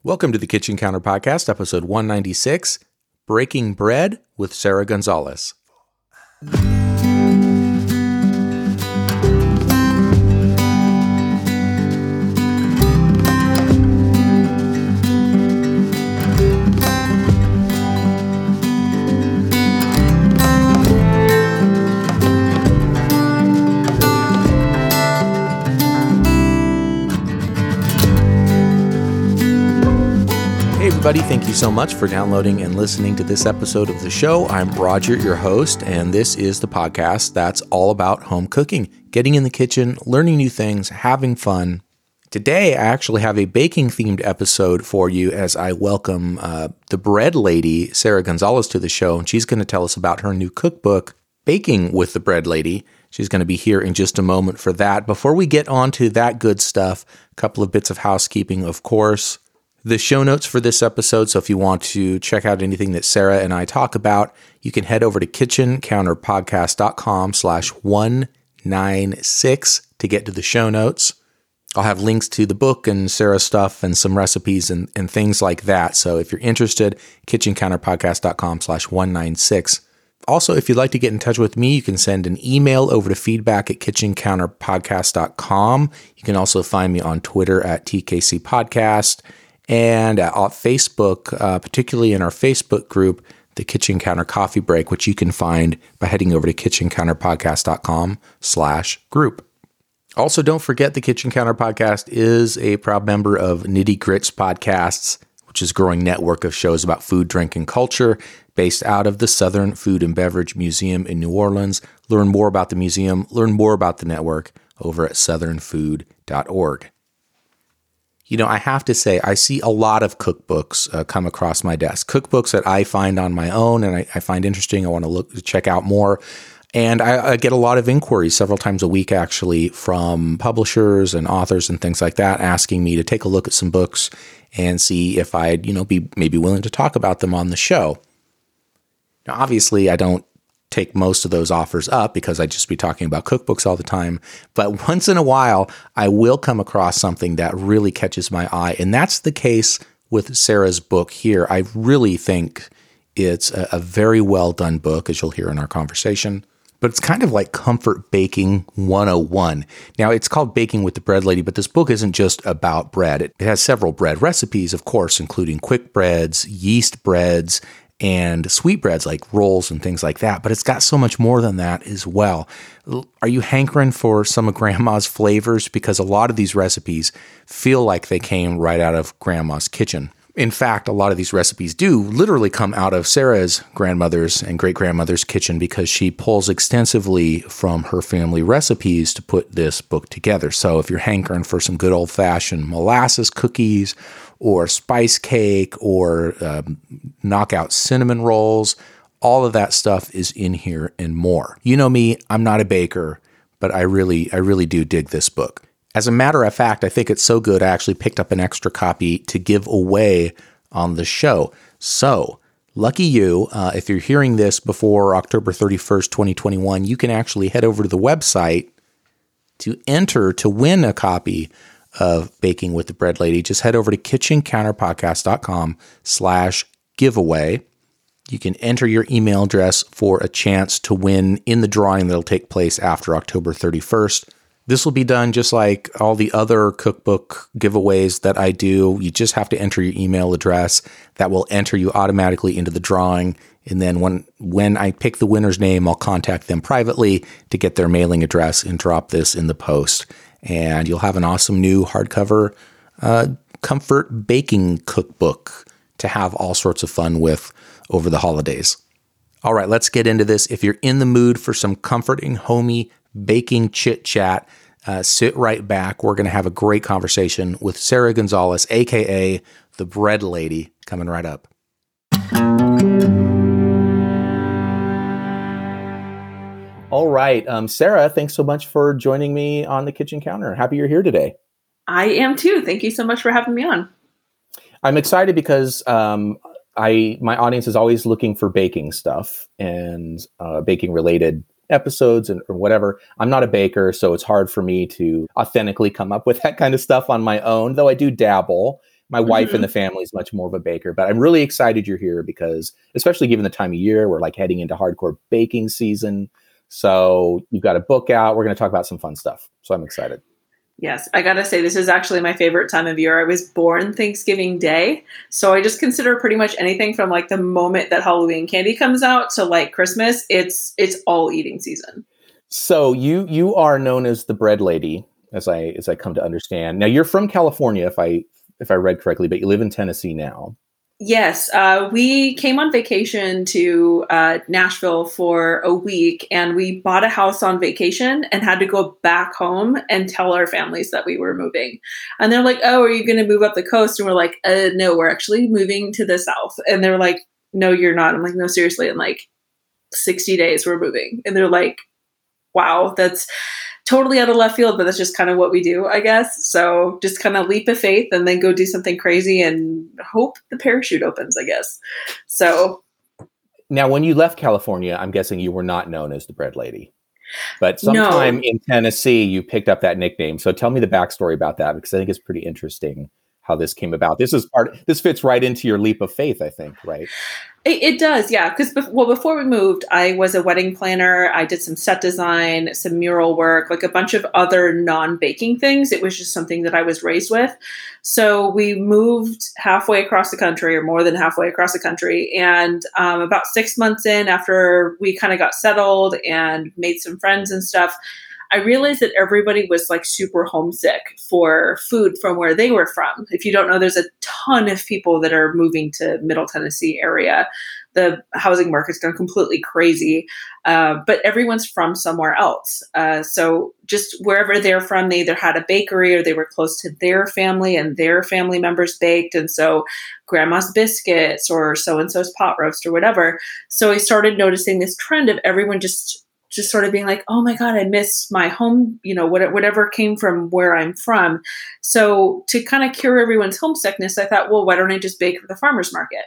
Welcome to the Kitchen Counter Podcast, episode 196, Breaking Bread with Sarah Gonzalez. Everybody, thank you so much for downloading and listening to this episode of the show. I'm Roger, your host, and this is the podcast that's all about home cooking, getting in the kitchen, learning new things, having fun. Today, I actually have a baking-themed episode for you as I welcome the bread lady, Sarah Gonzalez, to the show, and she's going to tell us about her new cookbook, Baking with the Bread Lady. She's going to be here in just a moment for that. Before we get on to that good stuff, a couple of bits of housekeeping, of course. The show notes for this episode, so if you want to check out anything that Sarah and I talk about, you can head over to kitchencounterpodcast.com/196 to get to the show notes. I'll have links to the book and Sarah's stuff and some recipes and things like that. So if you're interested, kitchencounterpodcast.com/196. Also, if you'd like to get in touch with me, you can send an email over to feedback@kitchencounterpodcast.com. You can also find me on Twitter at TKC Podcast. And on Facebook, particularly in our Facebook group, the Kitchen Counter Coffee Break, which you can find by heading over to kitchencounterpodcast.com/group. Also, don't forget the Kitchen Counter Podcast is a proud member of Nitty Grits Podcasts, which is a growing network of shows about food, drink, and culture based out of the Southern Food and Beverage Museum in New Orleans. Learn more about the museum, learn more about the network over at southernfood.org. You know, I have to say, I see a lot of cookbooks come across my desk. Cookbooks that I find on my own and I find interesting. I want to check out more. And I get a lot of inquiries several times a week, actually, from publishers and authors and things like that, asking me to take a look at some books and see if I'd, be maybe willing to talk about them on the show. Now, obviously, I don't take most of those offers up because I'd just be talking about cookbooks all the time. But once in a while, I will come across something that really catches my eye. And that's the case with Sarah's book here. I really think it's a very well done book, as you'll hear in our conversation. But it's kind of like Comfort Baking 101. Now, it's called Baking with the Bread Lady, but this book isn't just about bread. It has several bread recipes, of course, including quick breads, yeast breads, and sweetbreads like rolls and things like that. But it's got so much more than that as well. Are you hankering for some of Grandma's flavors? Because a lot of these recipes feel like they came right out of Grandma's kitchen. In fact, a lot of these recipes do literally come out of Sarah's grandmother's and great-grandmother's kitchen because she pulls extensively from her family recipes to put this book together. So if you're hankering for some good old-fashioned molasses cookies or spice cake or knockout cinnamon rolls, all of that stuff is in here and more. You know me, I'm not a baker, but I really do dig this book. As a matter of fact, I think it's so good, I actually picked up an extra copy to give away on the show. So, lucky you, if you're hearing this before October 31st, 2021, you can actually head over to the website to enter to win a copy of Baking with the Bread Lady. Just head over to kitchencounterpodcast.com/giveaway. You can enter your email address for a chance to win in the drawing that'll take place after October 31st. This will be done just like all the other cookbook giveaways that I do. You just have to enter your email address. That will enter you automatically into the drawing. And then when I pick the winner's name, I'll contact them privately to get their mailing address and drop this in the post. And you'll have an awesome new hardcover comfort baking cookbook to have all sorts of fun with over the holidays. All right, let's get into this. If you're in the mood for some comforting, homey baking chit-chat, sit right back. We're going to have a great conversation with Sarah Gonzalez, a.k.a. the Bread Lady, coming right up. All right. Sarah, thanks so much for joining me on the Kitchen Counter. Happy you're here today. I am too. Thank you so much for having me on. I'm excited because my audience is always looking for baking stuff and baking related episodes or whatever. I'm not a baker, so it's hard for me to authentically come up with that kind of stuff on my own, though I do dabble. My wife in the family is much more of a baker, but I'm really excited you're here because, especially given the time of year, we're like heading into hardcore baking season. So you've got a book out. We're going to talk about some fun stuff. So I'm excited. Yes, I gotta say, this is actually my favorite time of year. I was born Thanksgiving Day, so I just consider pretty much anything from like the moment that Halloween candy comes out to like Christmas. It's all eating season. So you are known as the bread lady, as I come to understand. Now you're from California, if I read correctly, but you live in Tennessee now. Yes, we came on vacation to Nashville for a week, and we bought a house on vacation and had to go back home and tell our families that we were moving. And they're like, "Oh, are you going to move up the coast?" And we're like, "No, we're actually moving to the south." And they're like, "No, you're not." I'm like, "No, seriously, in like 60 days we're moving." And they're like, "Wow, that's totally out of left field, but that's just kind of what we do, I guess." So just kind of leap of faith and then go do something crazy and hope the parachute opens, I guess. So now, when you left California, I'm guessing you were not known as the bread lady, but sometime in Tennessee, you picked up that nickname. So tell me the backstory about that, because I think it's pretty interesting how this came about. This fits right into your leap of faith, I think, right? It does, yeah. Because before we moved, I was a wedding planner. I did some set design, some mural work, like a bunch of other non-baking things. It was just something that I was raised with. So we moved halfway across the country, or more than halfway across the country. And about 6 months in, after we kind of got settled and made some friends and stuff, I realized that everybody was like super homesick for food from where they were from. If you don't know, there's a ton of people that are moving to Middle Tennessee area. The housing market's gone completely crazy, but everyone's from somewhere else. So just wherever they're from, they either had a bakery or they were close to their family and their family members baked. And so grandma's biscuits or so-and-so's pot roast or whatever. So I started noticing this trend of everyone just sort of being like, "Oh my God, I miss my home," whatever came from where I'm from. So to kind of cure everyone's homesickness, I thought, well, why don't I just bake for the farmer's market?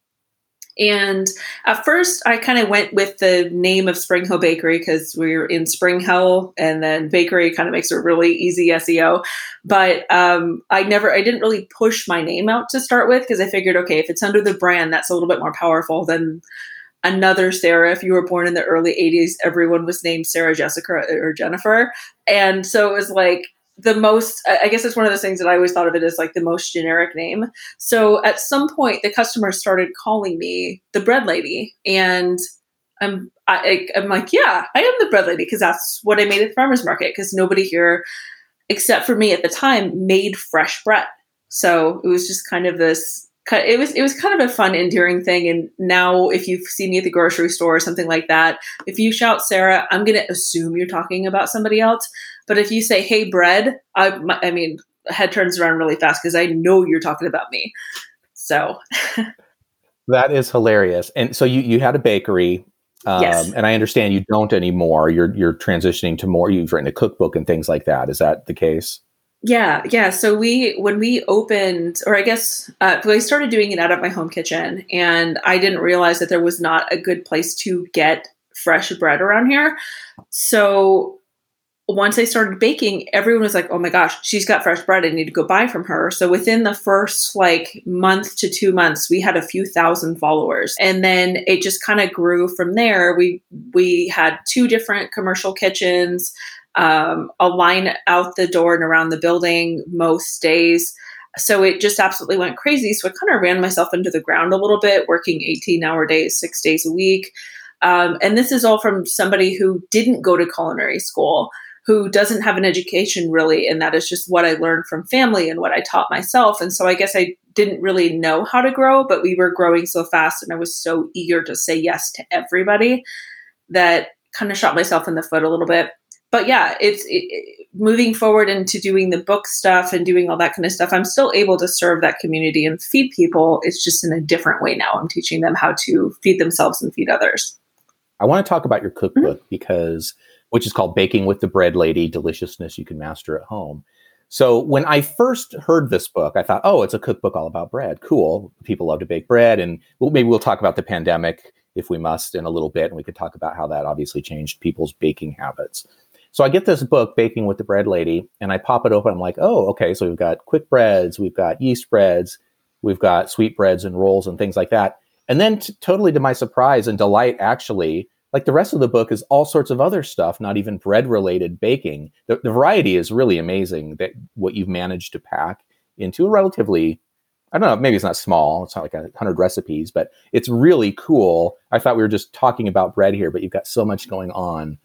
And at first I kind of went with the name of Spring Hill Bakery because we're in Spring Hill, and then bakery kind of makes a really easy SEO. But I didn't really push my name out to start with, because I figured, okay, if it's under the brand, that's a little bit more powerful than another Sarah. If you were born in the early 80s, everyone was named Sarah, Jessica, or Jennifer. And so it was like the most, I guess it's one of those things that I always thought of it as like the most generic name. So at some point, the customers started calling me the bread lady. And I'm like, yeah, I am the bread lady, because that's what I made at the farmer's market, because nobody here, except for me at the time, made fresh bread. So it was just kind of this, it was kind of a fun, endearing thing. And now if you see me at the grocery store or something like that, if you shout Sarah, I'm going to assume you're talking about somebody else. But if you say, "Hey, bread," I mean, head turns around really fast because I know you're talking about me. So that is hilarious. And so you had a bakery. Yes. And I understand you don't anymore. You're transitioning to more. You've written a cookbook and things like that. Is that the case? Yeah. So when we opened, or I guess I started doing it out of my home kitchen, and I didn't realize that there was not a good place to get fresh bread around here. So once I started baking, everyone was like, "Oh my gosh, she's got fresh bread. I need to go buy from her." So within the first like month to 2 months, we had a few thousand followers. And then it just kind of grew from there. We had 2 different commercial kitchens, a line out the door and around the building most days. So it just absolutely went crazy. So I kind of ran myself into the ground a little bit, working 18-hour days, 6 days a week. And this is all from somebody who didn't go to culinary school, who doesn't have an education really. And that is just what I learned from family and what I taught myself. And so I guess I didn't really know how to grow, but we were growing so fast and I was so eager to say yes to everybody that kind of shot myself in the foot a little bit. But yeah, it's moving forward into doing the book stuff and doing all that kind of stuff. I'm still able to serve that community and feed people. It's just in a different way now. I'm teaching them how to feed themselves and feed others. I want to talk about your cookbook which is called Baking with the Bread Lady, Deliciousness You Can Master at Home. So when I first heard this book, I thought, oh, it's a cookbook all about bread. Cool. People love to bake bread. And maybe we'll talk about the pandemic if we must in a little bit. And we could talk about how that obviously changed people's baking habits. So I get this book, Baking with the Bread Lady, and I pop it open. I'm like, oh, okay. So we've got quick breads, we've got yeast breads, we've got sweet breads and rolls and things like that. And then totally to my surprise and delight, actually, like the rest of the book is all sorts of other stuff, not even bread related baking. The variety is really amazing, that what you've managed to pack into a relatively, I don't know, maybe it's not small. It's not like 100 recipes, but it's really cool. I thought we were just talking about bread here, but you've got so much going on.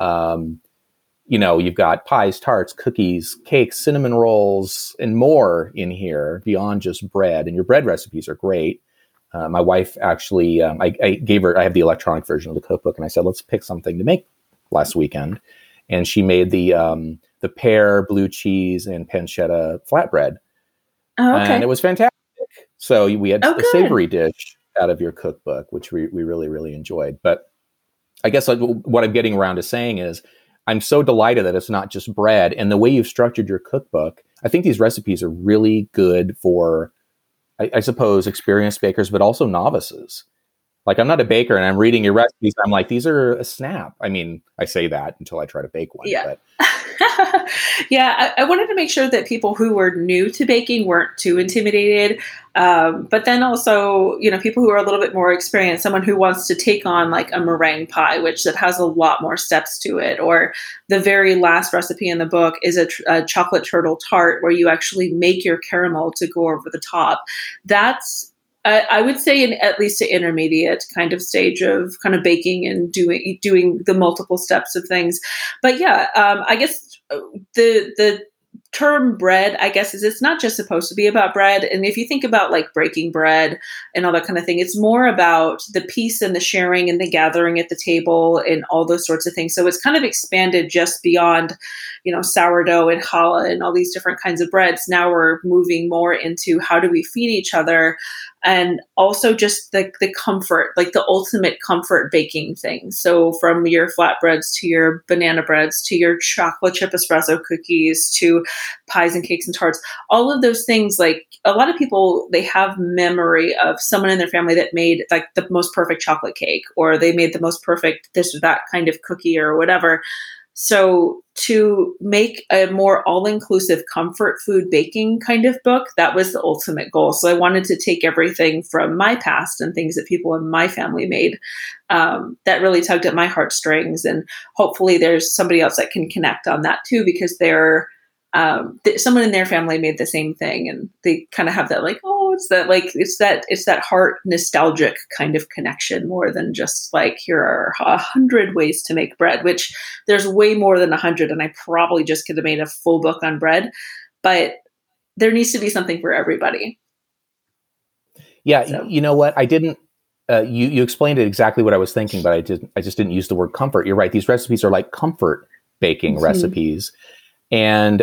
You've got pies, tarts, cookies, cakes, cinnamon rolls, and more in here beyond just bread. And your bread recipes are great. My wife actually, I have the electronic version of the cookbook, and I said, let's pick something to make last weekend. And she made the pear, blue cheese, and pancetta flatbread. Oh, okay. And it was fantastic. So we had a savory dish out of your cookbook, which we really, really enjoyed. But I guess what I'm getting around to saying is, I'm so delighted that it's not just bread. And the way you've structured your cookbook, I think these recipes are really good for, I suppose, experienced bakers, but also novices. Like, I'm not a baker and I'm reading your recipes. I'm like, these are a snap. I mean, I say that until I try to bake one. Yeah. But. Yeah, I wanted to make sure that people who were new to baking weren't too intimidated. But then also, people who are a little bit more experienced, someone who wants to take on like a meringue pie, which that has a lot more steps to it. Or the very last recipe in the book is a chocolate turtle tart where you actually make your caramel to go over the top. That's I would say at least an intermediate kind of stage of kind of baking and doing the multiple steps of things. But yeah, I guess the term bread, I guess, is it's not just supposed to be about bread. And if you think about like breaking bread and all that kind of thing, it's more about the peace and the sharing and the gathering at the table and all those sorts of things. So it's kind of expanded just beyond, sourdough and challah and all these different kinds of breads. Now we're moving more into how do we feed each other, and also just the comfort, like the ultimate comfort baking thing. So from your flatbreads to your banana breads to your chocolate chip espresso cookies to pies and cakes and tarts, all of those things, like a lot of people, they have memory of someone in their family that made like the most perfect chocolate cake, or they made the most perfect this or that kind of cookie or whatever. So to make a more all-inclusive comfort food baking kind of book, that was the ultimate goal. So I wanted to take everything from my past and things that people in my family made that really tugged at my heartstrings. And hopefully there's somebody else that can connect on that too, because they're someone in their family made the same thing, and they kind of have that like, oh, it's that heart nostalgic kind of connection more than just like, here are 100 ways to make bread, which there's way more than 100. And I probably just could have made a full book on bread, but there needs to be something for everybody. Yeah. So. You know what? I didn't, you explained it exactly what I was thinking, but I just didn't use the word comfort. You're right. These recipes are like comfort baking recipes. And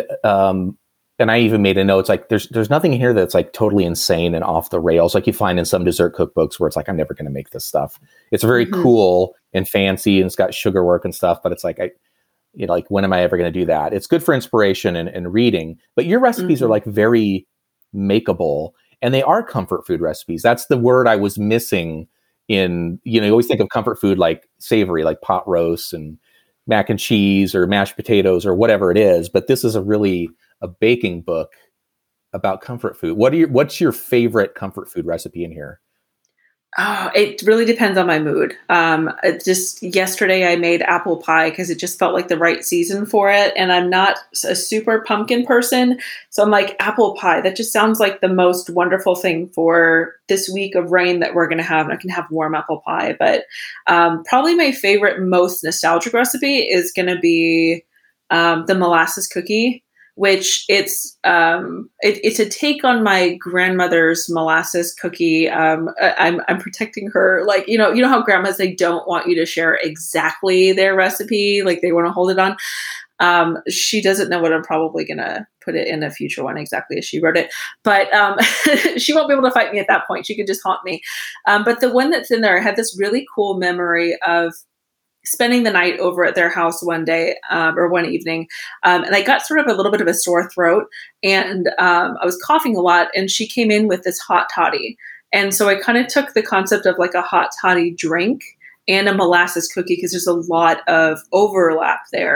I even made a note. It's like there's nothing here that's like totally insane and off the rails, like you find in some dessert cookbooks where it's like, I'm never going to make this stuff. It's very cool and fancy, and it's got sugar work and stuff. But it's like, like, when am I ever going to do that? It's good for inspiration and reading. But your recipes are like very makeable, and they are comfort food recipes. That's the word I was missing in. You always think of comfort food like savory, like pot roasts and mac and cheese or mashed potatoes or whatever it is. But this is a baking book about comfort food. What's your favorite comfort food recipe in here? Oh, it really depends on my mood. Just yesterday I made apple pie because it just felt like the right season for it. And I'm not a super pumpkin person. So I'm like, apple pie, that just sounds like the most wonderful thing for this week of rain that we're going to have. And I can have warm apple pie. But probably my favorite, most nostalgic recipe is going to be the molasses cookie, which it's a take on my grandmother's molasses cookie. I'm protecting her, like, you know how grandmas, they don't want you to share exactly their recipe, like they want to hold it on. She doesn't know what I'm probably gonna put it in a future one exactly as she wrote it, but she won't be able to fight me at that point. She could just haunt me. But the one that's in there, I had this really cool memory of spending the night over at their house one day or one evening. And I got sort of a little bit of a sore throat, and I was coughing a lot, and she came in with this hot toddy. And so I kind of took the concept of like a hot toddy drink and a molasses cookie, because there's a lot of overlap there.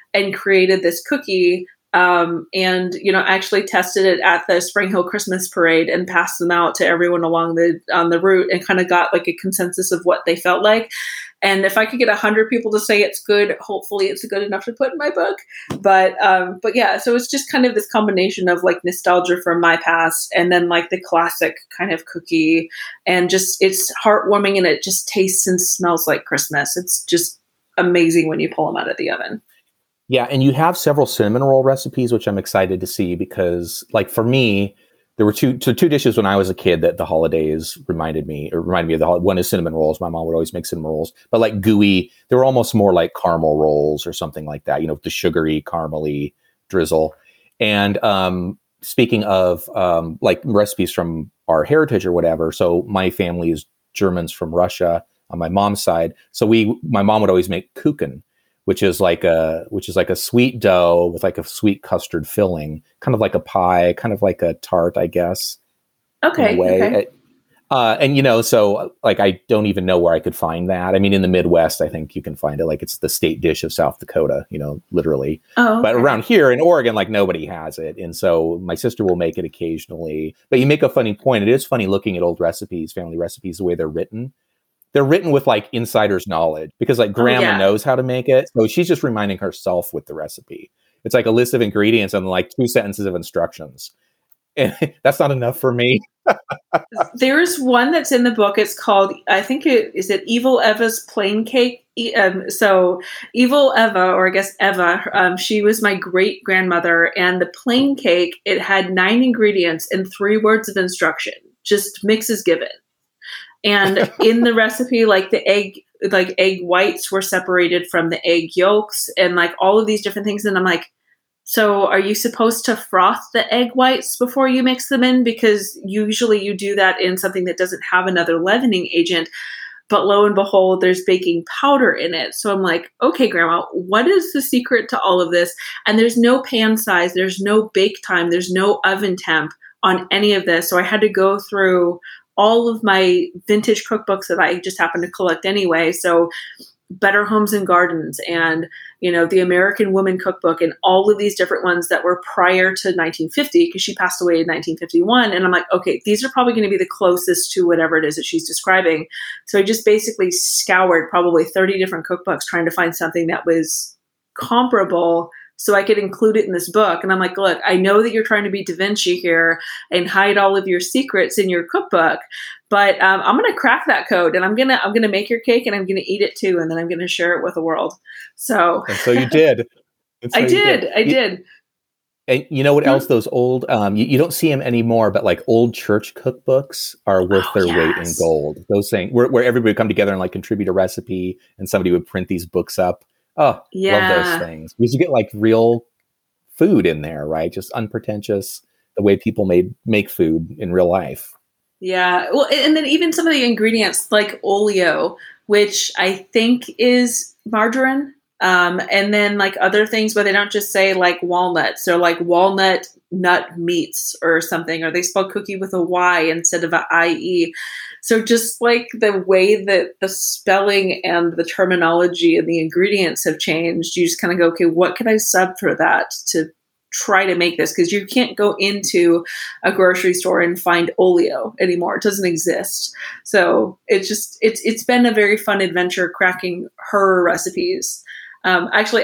and created this cookie. And, you know, actually tested it at the Spring Hill Christmas parade and passed them out to everyone along on the route, and kind of got like a consensus of what they felt like. And if I could get 100 people to say it's good, hopefully it's good enough to put in my book. But yeah, so it's just kind of this combination of like nostalgia from my past, and then like the classic kind of cookie, and just it's heartwarming, and it just tastes and smells like Christmas. It's just amazing when you pull them out of the oven. Yeah, and you have several cinnamon roll recipes, which I'm excited to see, because, like, for me, there were two dishes when I was a kid that the holidays reminded me of the holiday. One is cinnamon rolls. My mom would always make cinnamon rolls, but like gooey, they were almost more like caramel rolls or something like that, you know, the sugary, caramely drizzle. And speaking of like recipes from our heritage or whatever, so my family is Germans from Russia on my mom's side. So my mom would always make kuchen, which is like a sweet dough with like a sweet custard filling, kind of like a pie, kind of like a tart, I guess. Okay. In a way. Okay. And you know, so like I don't even know where I could find that. I mean, in the Midwest, I think you can find it. Like it's the state dish of South Dakota, you know, literally. Oh, okay. But around here in Oregon, like nobody has it, and so my sister will make it occasionally. But you make a funny point. It is funny looking at old recipes, family recipes, the way they're written. They're written with like insider's knowledge, because like grandma knows how to make it. So she's just reminding herself with the recipe. It's like a list of ingredients and like 2 sentences of instructions. And that's not enough for me. There's one that's in the book. It's called, I think is it Evil Eva's Plain Cake. So Evil Eva, or I guess Eva, she was my great grandmother, and the plain cake, it had 9 ingredients and 3 words of instruction, just mix as given. And in the recipe, like the egg whites were separated from the egg yolks, and like all of these different things. And I'm like, so are you supposed to froth the egg whites before you mix them in? Because usually you do that in something that doesn't have another leavening agent. But lo and behold, there's baking powder in it. So I'm like, okay, Grandma, what is the secret to all of this? And there's no pan size, there's no bake time, there's no oven temp on any of this. So I had to go through all of my vintage cookbooks that I just happen to collect anyway. So Better Homes and Gardens, and, you know, the American Woman Cookbook, and all of these different ones that were prior to 1950, because she passed away in 1951. And I'm like, okay, these are probably going to be the closest to whatever it is that she's describing. So I just basically scoured probably 30 different cookbooks trying to find something that was comparable so I could include it in this book. And I'm like, look, I know that you're trying to be Da Vinci here and hide all of your secrets in your cookbook, but I'm going to crack that code, and I'm going to make your cake, and I'm going to eat it too. And then I'm going to share it with the world. So, and so you did. I did. And you know what else? Those old, you don't see them anymore, but like old church cookbooks are worth their weight in gold. Those things where everybody would come together and like contribute a recipe, and somebody would print these books up. Oh, love those things. Because you get like real food in there, right? Just unpretentious, the way people make food in real life. Yeah. Well, and then even some of the ingredients like oleo, which I think is margarine. And then like other things where they don't just say like walnuts, or like walnut nut meats or something, or they spell cookie with a Y instead of a IE. So just like the way that the spelling and the terminology and the ingredients have changed, you just kind of go, okay, what can I sub for that to try to make this? Because you can't go into a grocery store and find oleo anymore. It doesn't exist. So it's been a very fun adventure cracking her recipes. Actually,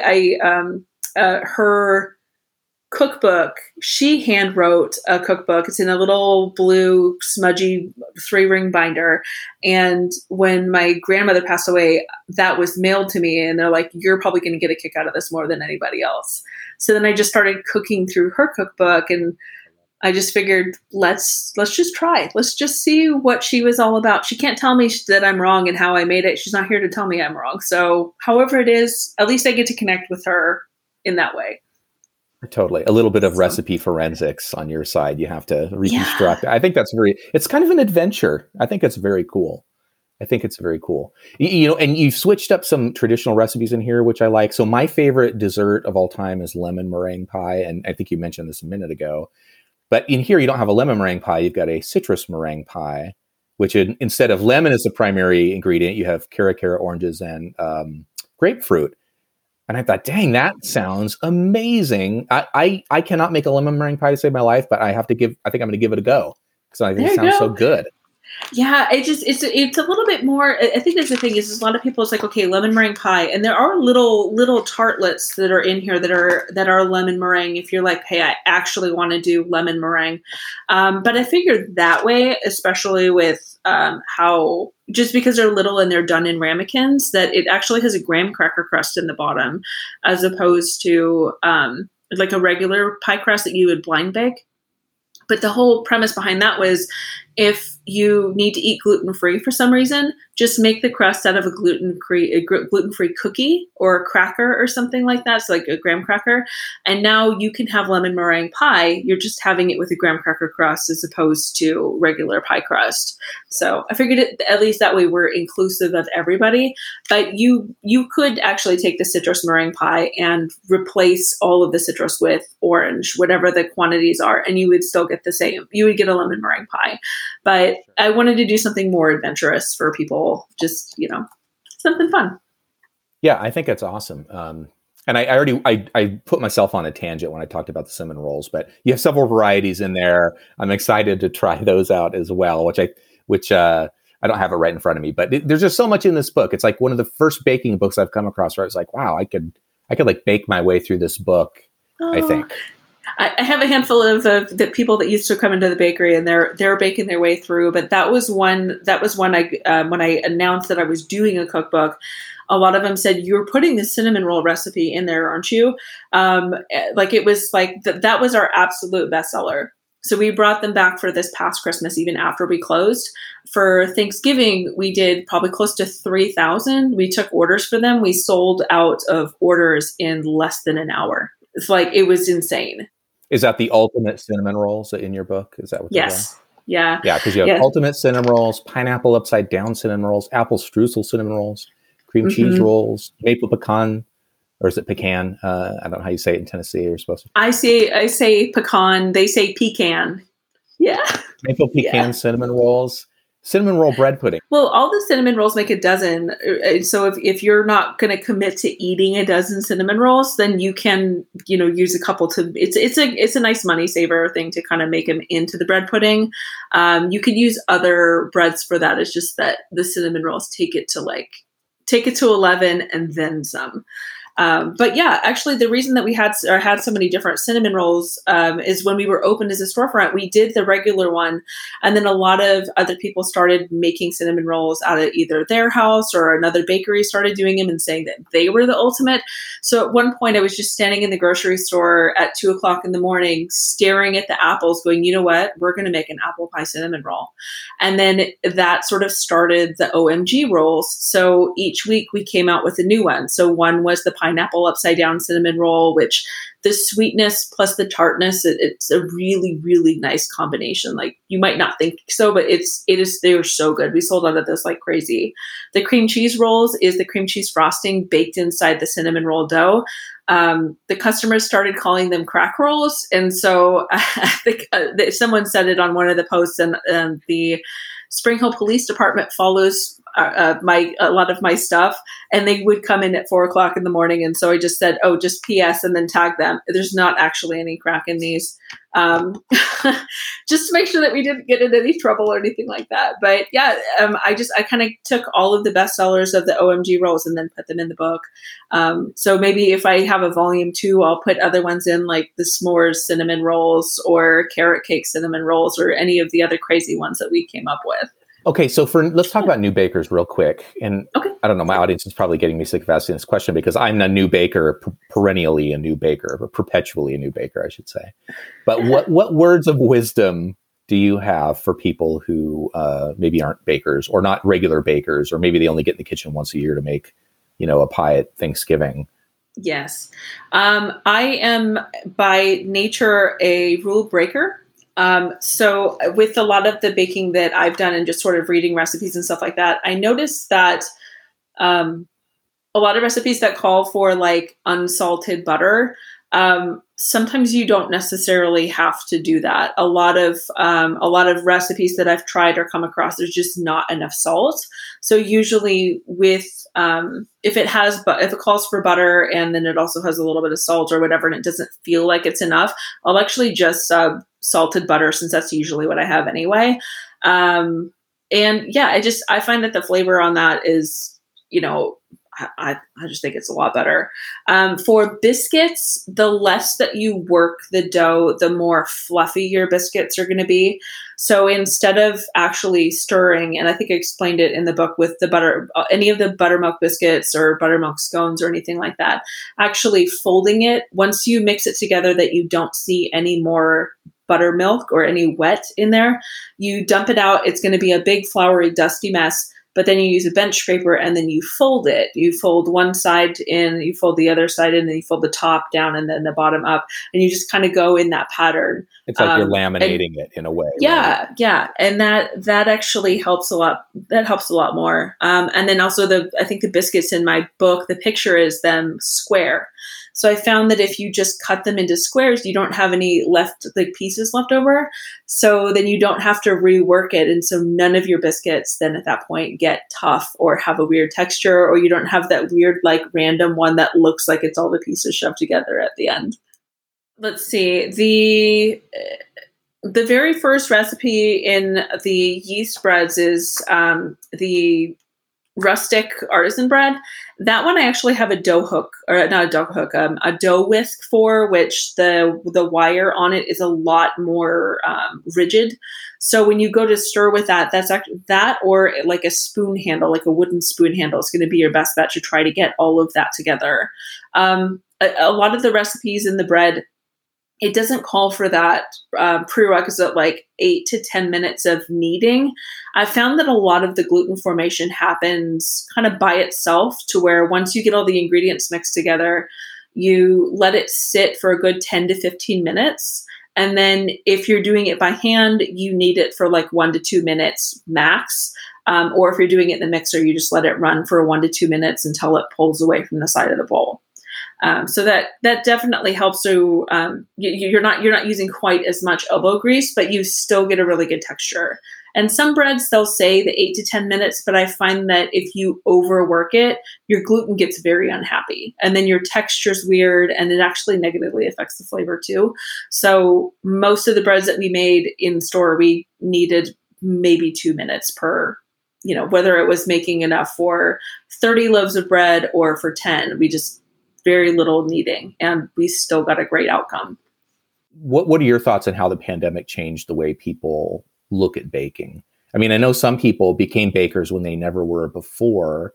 her cookbook, she hand wrote a cookbook. It's in a little blue smudgy 3-ring binder. And when my grandmother passed away, that was mailed to me, and they're like, you're probably going to get a kick out of this more than anybody else. So then I just started cooking through her cookbook, and I just figured, let's just try. Let's just see what she was all about. She can't tell me that I'm wrong and how I made it. She's not here to tell me I'm wrong. So however it is, at least I get to connect with her in that way. Totally. A little bit of recipe forensics on your side. You have to reconstruct. Yeah. I think it's kind of an adventure. I think it's very cool. You know, and you've switched up some traditional recipes in here, which I like. So my favorite dessert of all time is lemon meringue pie. And I think you mentioned this a minute ago. But in here, you don't have a lemon meringue pie. You've got a citrus meringue pie, which instead of lemon as the primary ingredient, you have cara oranges and grapefruit. And I thought, dang, that sounds amazing. I cannot make a lemon meringue pie to save my life, but I think I'm going to give it a go because I think it sounds so good. Yeah, it's a little bit more. I think that's the thing is a lot of people. It's like, okay, lemon meringue pie, and there are little tartlets that are in here that are lemon meringue. If you're like, hey, I actually want to do lemon meringue, but I figured that way, especially with how just because they're little and they're done in ramekins, that it actually has a graham cracker crust in the bottom, as opposed to like a regular pie crust that you would blind bake. But the whole premise behind that was if you need to eat gluten-free for some reason, just make the crust out of a gluten-free cookie or a cracker or something like that. So like a graham cracker. And now you can have lemon meringue pie. You're just having it with a graham cracker crust as opposed to regular pie crust. So I figured it, at least that way we're inclusive of everybody. But you could actually take the citrus meringue pie and replace all of the citrus with orange, whatever the quantities are, and you would still get the same. You would get a lemon meringue pie. But I wanted to do something more adventurous for people, just, something fun. Yeah, I think that's awesome. And I put myself on a tangent when I talked about the cinnamon rolls, but you have several varieties in there. I'm excited to try those out as well, which I don't have it right in front of me, but there's just so much in this book. It's like one of the first baking books I've come across where I was like, wow, I could like bake my way through this book. I think. I have a handful of the people that used to come into the bakery, and they're baking their way through. But that was one I when I announced that I was doing a cookbook, a lot of them said, "You're putting the cinnamon roll recipe in there, aren't you?" Like it was like that was our absolute bestseller. So we brought them back for this past Christmas, even after we closed. For Thanksgiving, we did probably close to 3,000. We took orders for them. We sold out of orders in less than an hour. It's like, it was insane. Is that the ultimate cinnamon rolls in your book? Is that what? Yes. Yeah. Yeah, because you have ultimate cinnamon rolls, pineapple upside down cinnamon rolls, apple streusel cinnamon rolls, cream cheese rolls, maple pecan, or is it pecan? I don't know how you say it in Tennessee. You're supposed to. I say pecan. They say pecan. Yeah. Maple pecan cinnamon rolls. Cinnamon roll bread pudding. Well, all the cinnamon rolls make a dozen. So if you're not going to commit to eating a dozen cinnamon rolls, then you can, use a couple to. It's a nice money saver thing to kind of make them into the bread pudding. You could use other breads for that. It's just that the cinnamon rolls take it to 11 and then some. But yeah, actually the reason that we had so many different cinnamon rolls is when we were opened as a storefront, we did the regular one. And then a lot of other people started making cinnamon rolls out of either their house or another bakery started doing them and saying that they were the ultimate. So at one point I was just standing in the grocery store at 2:00 in the morning, staring at the apples going, you know what, we're going to make an apple pie cinnamon roll. And then that sort of started the OMG rolls. So each week we came out with a new one. So one was the pineapple upside down cinnamon roll, which the sweetness plus the tartness, it's a really, really nice combination. Like you might not think so, but they're so good. We sold out of this like crazy. The cream cheese rolls is the cream cheese frosting baked inside the cinnamon roll dough. The customers started calling them crack rolls. And so I think someone said it on one of the posts, and the Spring Hill Police Department follows a lot of my stuff, and they would come in at 4:00 in the morning. And so I just said, oh, just PS and then tag them. There's not actually any crack in these, just to make sure that we didn't get in any trouble or anything like that. But yeah, I kind of took all of the best sellers of the OMG rolls and then put them in the book. So maybe if I have a volume 2, I'll put other ones in, like the s'mores cinnamon rolls or carrot cake cinnamon rolls or any of the other crazy ones that we came up with. Okay, so let's talk about new bakers real quick. And I don't know, my audience is probably getting me sick of asking this question because I'm a new baker, perennially a new baker, or perpetually a new baker, I should say. But what words of wisdom do you have for people who maybe aren't bakers or not regular bakers, or maybe they only get in the kitchen once a year to make, a pie at Thanksgiving? Yes. I am by nature a rule breaker. So with a lot of the baking that I've done and just sort of reading recipes and stuff like that, I noticed that a lot of recipes that call for like unsalted butter, Sometimes you don't necessarily have to do that. A lot of recipes that I've tried or come across, there's just not enough salt. So usually with if it calls for butter and then it also has a little bit of salt or whatever, and it doesn't feel like it's enough, I'll actually just sub salted butter, since that's usually what I have anyway. And yeah, I find that the flavor on that is, I just think it's a lot better. For biscuits, the less that you work the dough, the more fluffy your biscuits are going to be. So instead of actually stirring, and I think I explained it in the book with the butter, any of the buttermilk biscuits or buttermilk scones or anything like that, actually folding it, once you mix it together that you don't see any more buttermilk or any wet in there, you dump it out. It's going to be a big floury, dusty mess. But then you use a bench scraper and then you fold it. You fold one side in, you fold the other side in, and you fold the top down and then the bottom up. And you just kind of go in that pattern. It's like you're laminating it in a way. Yeah, right? yeah. And that actually helps a lot. That helps a lot more. And then also I think the biscuits in my book, the picture is them square. So I found that if you just cut them into squares, you don't have any pieces left over. So then you don't have to rework it. And so none of your biscuits then at that point get tough or have a weird texture, or you don't have that weird, random one that looks like it's all the pieces shoved together at the end. Let's see. The very first recipe in the yeast breads is the rustic artisan bread. That one I actually have a dough hook, or not a dough hook, a dough whisk for, which the wire on it is a lot more rigid. So when you go to stir with that, that's actually that, or like a spoon handle, like a wooden spoon handle, is going to be your best bet to try to get all of that together. A lot of the recipes in the bread, it doesn't call for that prerequisite 8 to 10 minutes of kneading. I found that a lot of the gluten formation happens kind of by itself, to where once you get all the ingredients mixed together, you let it sit for a good 10 to 15 minutes. And then if you're doing it by hand, you knead it for 1 to 2 minutes max. Or if you're doing it in the mixer, you just let it run for 1 to 2 minutes until it pulls away from the side of the bowl. So that definitely helps. So you're not using quite as much elbow grease, but you still get a really good texture. And some breads, they'll say the 8 to 10 minutes, but I find that if you overwork it, your gluten gets very unhappy, and then your texture's weird, and it actually negatively affects the flavor too. So most of the breads that we made in store, we needed maybe 2 minutes per, whether it was making enough for 30 loaves of bread or for 10, we just very little kneading, and we still got a great outcome. What are your thoughts on how the pandemic changed the way people look at baking? I mean, I know some people became bakers when they never were before.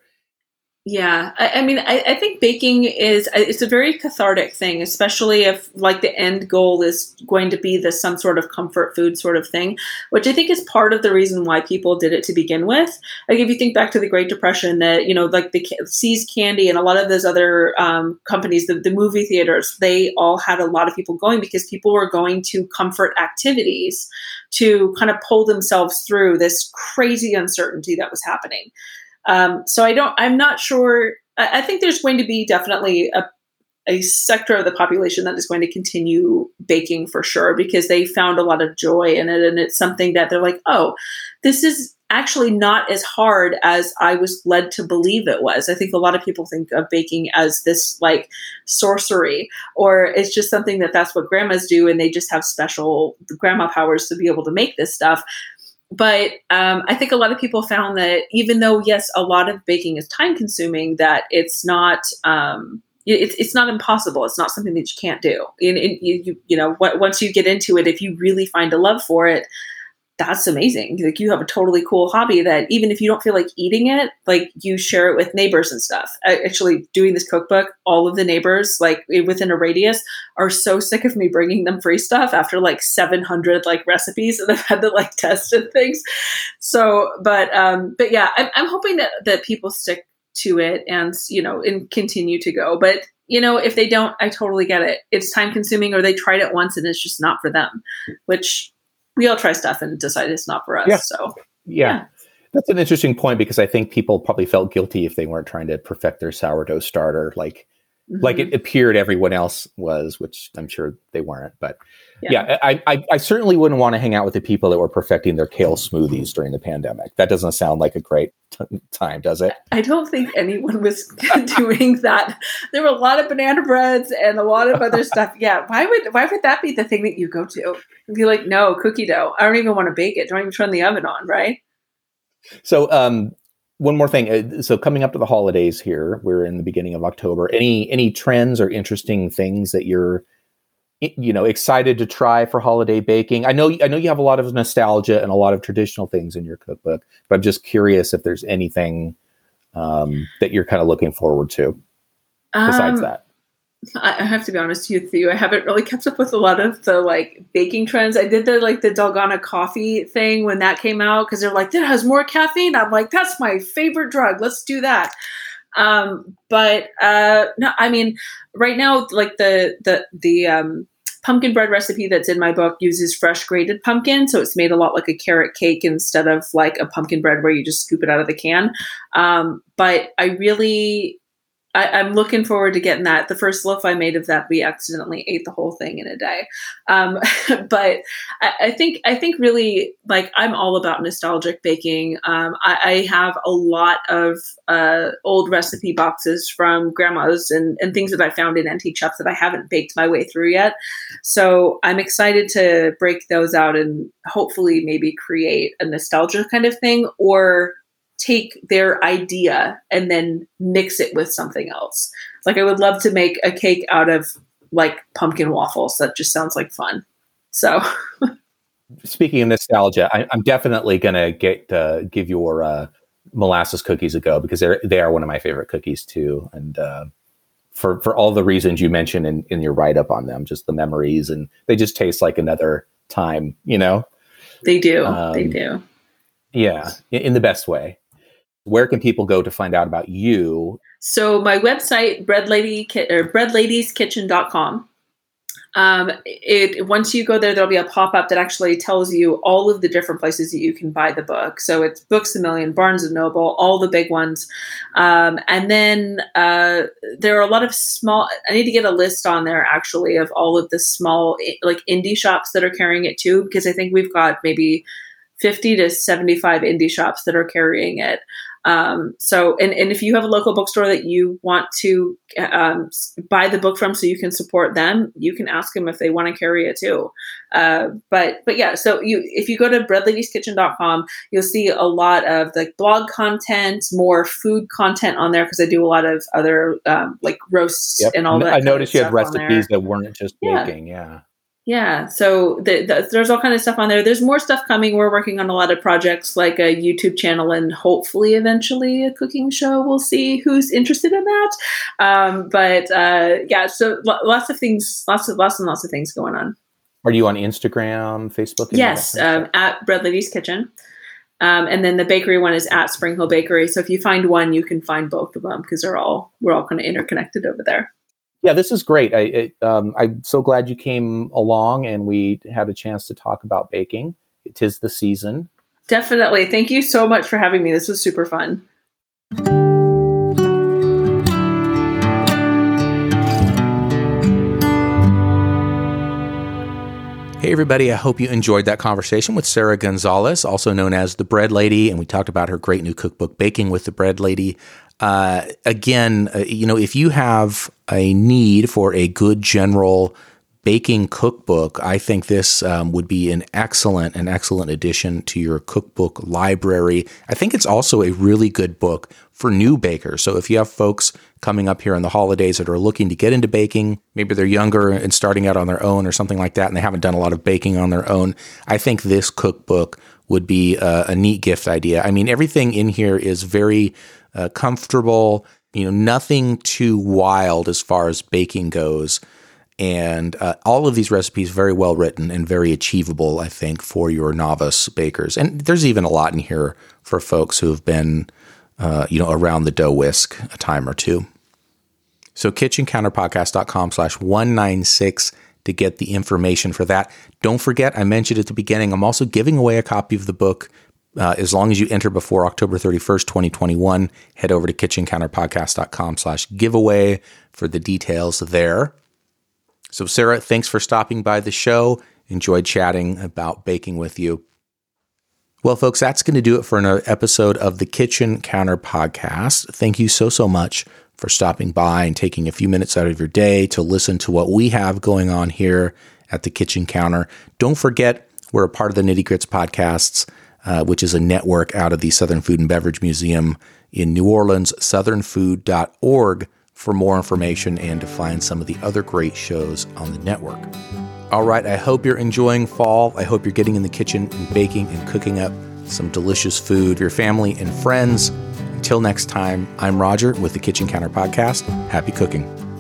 Yeah. I think baking it's a very cathartic thing, especially if the end goal is going to be some sort of comfort food sort of thing, which I think is part of the reason why people did it to begin with. If you think back to the Great Depression, that, the See's Candy and a lot of those other companies, the movie theaters, they all had a lot of people going because people were going to comfort activities to kind of pull themselves through this crazy uncertainty that was happening. So I'm not sure. I think there's going to be definitely a sector of the population that is going to continue baking for sure, because they found a lot of joy in it. And it's something that they're like, oh, this is actually not as hard as I was led to believe it was. I think a lot of people think of baking as this sorcery, or it's just something that's what grandmas do, and they just have special grandma powers to be able to make this stuff. But I think a lot of people found that even though, yes, a lot of baking is time consuming, that it's not it's not impossible. It's not something that you can't do. Once you get into it, if you really find a love for it, that's amazing. You have a totally cool hobby that even if you don't feel like eating it, you share it with neighbors and stuff. Actually, doing this cookbook, all of the neighbors, within a radius, are so sick of me bringing them free stuff after 700 recipes that I've had to test and things. So, but yeah, I'm hoping that people stick to it and continue to go. But if they don't, I totally get it. It's time consuming, or they tried it once and it's just not for them, which we all try stuff and decide it's not for us. Yeah. So yeah. That's an interesting point, because I think people probably felt guilty if they weren't trying to perfect their sourdough starter. Like it appeared everyone else was, which I'm sure they weren't. But yeah, I certainly wouldn't want to hang out with the people that were perfecting their kale smoothies during the pandemic. That doesn't sound like a great time, does it? I don't think anyone was doing that. There were a lot of banana breads and a lot of other stuff. Yeah, why would that be the thing that you go to? And be like, no, cookie dough. I don't even want to bake it. Don't even turn the oven on, right? So, one more thing. So coming up to the holidays here, we're in the beginning of October. Any trends or interesting things that you're, excited to try for holiday baking? I know you have a lot of nostalgia and a lot of traditional things in your cookbook, but I'm just curious if there's anything that you're kind of looking forward to besides that. I have to be honest with you. I haven't really kept up with a lot of the baking trends. I did the Dalgona coffee thing when that came out because they're like, that has more caffeine. I'm like, that's my favorite drug. Let's do that. But no, I mean, right now, like the pumpkin bread recipe that's in my book uses fresh grated pumpkin. So it's made a lot like a carrot cake instead of like a pumpkin bread where you just scoop it out of the can. But I'm looking forward to getting that. The first loaf I made of that, we accidentally ate the whole thing in a day. But I think really, like, I'm all about nostalgic baking. I have a lot of old recipe boxes from grandmas and things that I found in antique shops that I haven't baked my way through yet. So I'm excited to break those out and hopefully maybe create a nostalgia kind of thing, or take their idea and then mix it with something else. Like, I would love to make a cake out of like pumpkin waffles. That just sounds like fun. So speaking of nostalgia, I'm definitely going to give your molasses cookies a go, because they are one of my favorite cookies too. And for all the reasons you mentioned in your write-up on them, just the memories, and they just taste like another time, They do. They do. Yeah, in the best way. Where can people go to find out about you? So my website, breadladieskitchen.com. Once you go there, there'll be a pop-up that actually tells you all of the different places that you can buy the book. So it's Books A Million, Barnes & Noble, all the big ones. And then there are a lot of small, I need to get a list on there actually of all of the small like indie shops that are carrying it too, because I think we've got maybe 50 to 75 indie shops that are carrying it. So if you have a local bookstore that you want to buy the book from so you can support them, you can ask them if they want to carry it too. But yeah, so if you go to breadladieskiitchen.com, you'll see a lot of the blog content, more food content on there, because I do a lot of other like roasts and all that. I noticed you had recipes that weren't just baking. Yeah. So there's all kind of stuff on there. There's more stuff coming. We're working on a lot of projects, like a YouTube channel and hopefully eventually a cooking show. We'll see who's interested in that. Yeah, so lots of things, lots and lots of things going on. Are you on Instagram, Facebook? Yes, at Bread Ladies Kitchen. And then the bakery one is at Spring Hill Bakery. So if you find one, you can find both of them, because we're all kind of interconnected over there. Yeah, this is great. I'm so glad you came along and we had a chance to talk about baking. It is the season. Definitely. Thank you so much for having me. This was super fun. Hey, everybody. I hope you enjoyed that conversation with Sarah Gonzalez, also known as The Bread Lady. And we talked about her great new cookbook, Baking with the Bread Lady. Again, if you have a need for a good general baking cookbook, I think this would be an excellent addition to your cookbook library. I think it's also a really good book for new bakers. So if you have folks coming up here in the holidays that are looking to get into baking, maybe they're younger and starting out on their own or something like that, and they haven't done a lot of baking on their own, I think this cookbook would be a neat gift idea. I mean, everything in here is very comfortable, nothing too wild as far as baking goes. And all of these recipes very well written and very achievable, I think, for your novice bakers. And there's even a lot in here for folks who have been, around the dough whisk a time or two. So kitchencounterpodcast.com/196 to get the information for that. Don't forget, I mentioned at the beginning, I'm also giving away a copy of the book As long as you enter before October 31st, 2021, head over to kitchencounterpodcast.com/giveaway for the details there. So Sarah, thanks for stopping by the show. Enjoyed chatting about baking with you. Well, folks, that's going to do it for another episode of the Kitchen Counter Podcast. Thank you so much for stopping by and taking a few minutes out of your day to listen to what we have going on here at the Kitchen Counter. Don't forget, we're a part of the Nitty Grits Podcasts, which is a network out of the Southern Food and Beverage Museum in New Orleans, southernfood.org for more information and to find some of the other great shows on the network. All right, I hope you're enjoying fall. I hope you're getting in the kitchen and baking and cooking up some delicious food for your family and friends. Until next time, I'm Roger with the Kitchen Counter Podcast. Happy cooking.